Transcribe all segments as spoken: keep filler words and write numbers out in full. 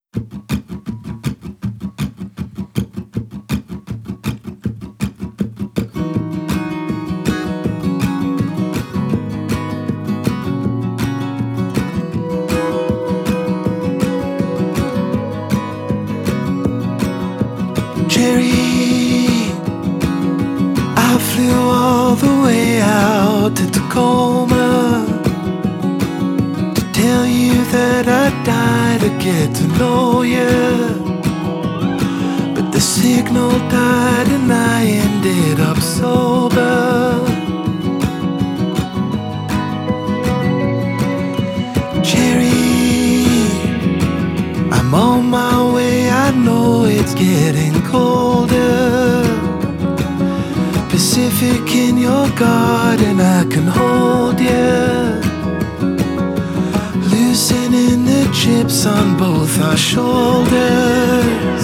Jerry, I flew all the way out to Tacoma to tell you that I'd die to get to know you. But the signal died and I ended up sober. Jerry, I'm on my way, I know it's getting colder. Pacific in your garden, I can hold you. Loosening the chips on both our shoulders.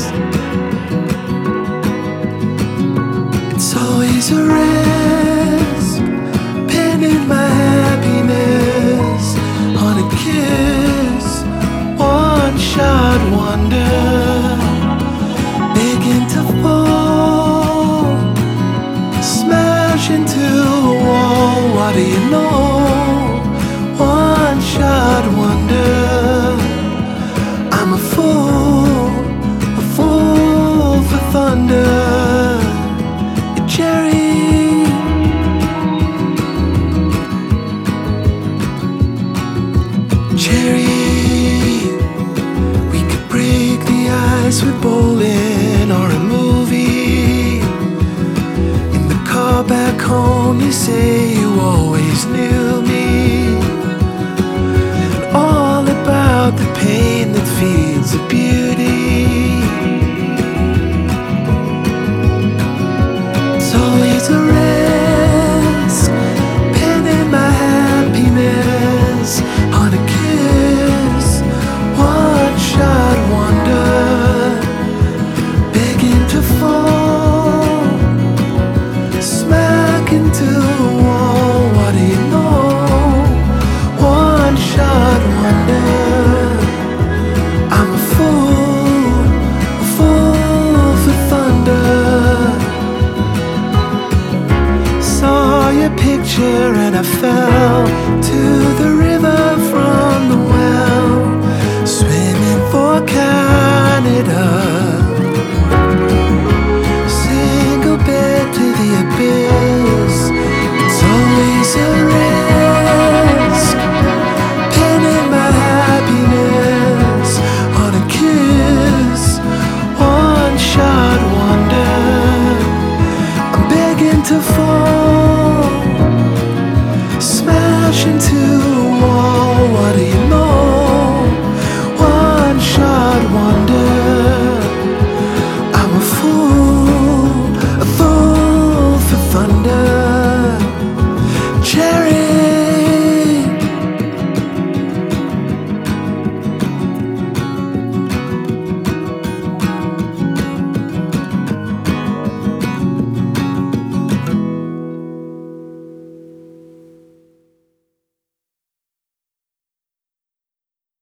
It's always a risk, pinning my happiness on a kiss, one shot wonder, begging to fall, smash into a wall. What do you know? One shot wonder. I'm a fool, a fool for thunder. Jerry, Jerry, we could break the ice with bowling or a movie. In the car back home, you say you always knew me, and all about the pain that feeds the beauty. It's always a risk, pinning my happiness on a kiss, one shot wonder, begging to fall, smack into a wall. What do you know? One shot wonder. I'm a fool, a fool for thunder. Saw your picture and I fell to the river from the well, swimming for Canada. Single bed to the abyss. It's always a risk, pinning my happiness on a kiss, one shot wonder. I'm begging to fall, smash into